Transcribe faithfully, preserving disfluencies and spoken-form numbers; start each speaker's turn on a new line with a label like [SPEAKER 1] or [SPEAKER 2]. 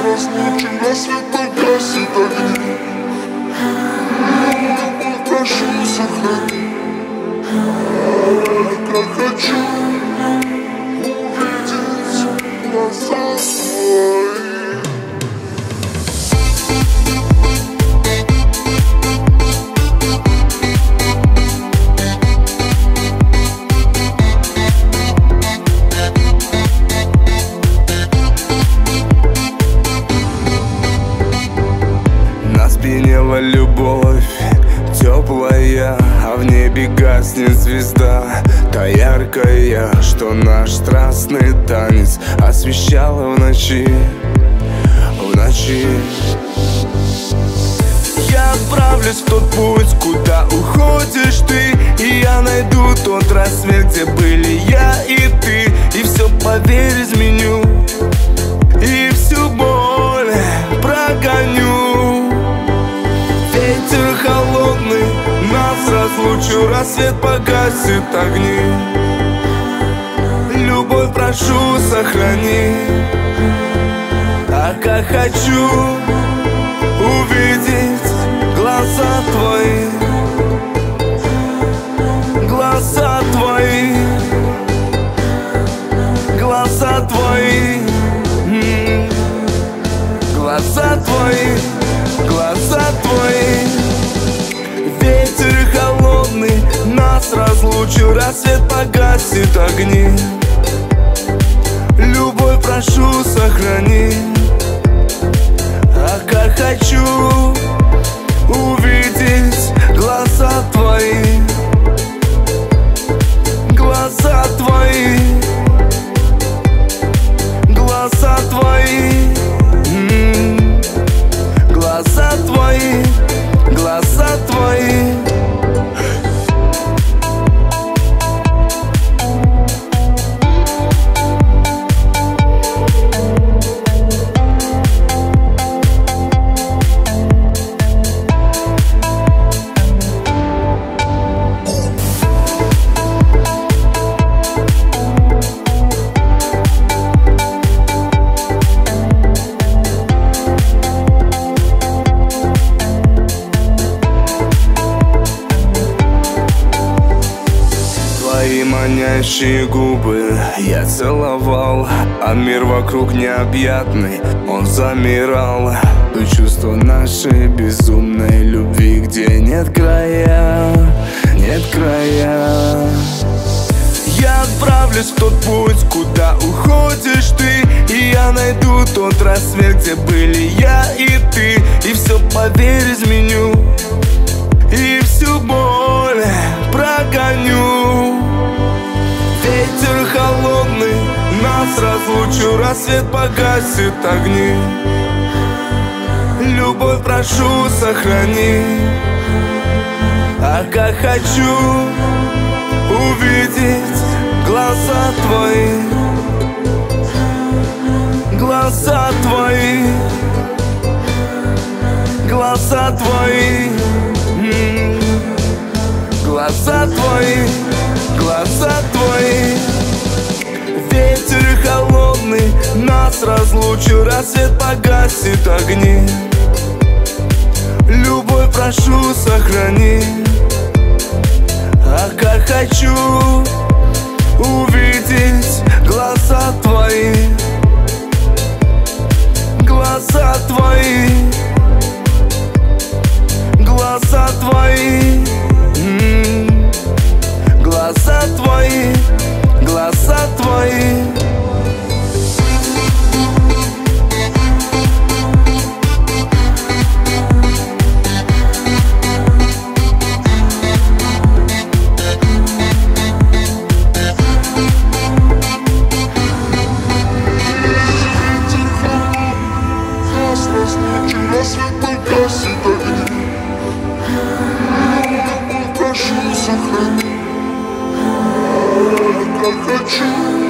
[SPEAKER 1] разлучим, рассвет погасит огни. Любовь прошу, сохрани. Я хочу увидеть глаза твои.
[SPEAKER 2] Спьянела любовь теплая, а в небе гаснет звезда, та яркая, что наш страстный танец освещала в ночи, в ночи. Я отправлюсь в тот путь, куда уходишь ты, и я найду тот рассвет, где были я и ты, и все, поверь, изменю, и всю боль прогоню. Ветер холодный нас разлучил, рассвет погасит огни. Любовь прошу, сохрани. А как хочу увидеть глаза твои, глаза твои, глаза твои, м-м, глаза твои. Глаза твои. Ветер холодный нас разлучил, рассвет погасит огни. Любовь прошу, сохрани. А как хочу увидеть глаза твои, глаза твои, глаза твои, м-м, глаза твои, глаза твои. Твои манящие губы я целовал, а мир вокруг необъятный, он замирал. То чувство нашей безумной любви, где нет края, нет края. Я отправлюсь в тот путь, куда уходишь ты, и я найду тот рассвет, где были я и ты, и все, поверь, изменю, и всю боль прогоню. Ветер холодный нас разлучил, рассвет погасит огни. Любовь прошу, сохрани. А как хочу увидеть глаза твои, глаза твои, глаза твои, м-м, глаза твои, глаза твои. Ветер холодный нас разлучил, рассвет погасит огни. Любовь прошу, сохрани. А как хочу увидеть глаза твои, глаза твои, глаза твои, м-м, глаза твои, глаза твои.
[SPEAKER 1] Рассвет погасит огни. Любовь прошу, сохрани. Я как хочу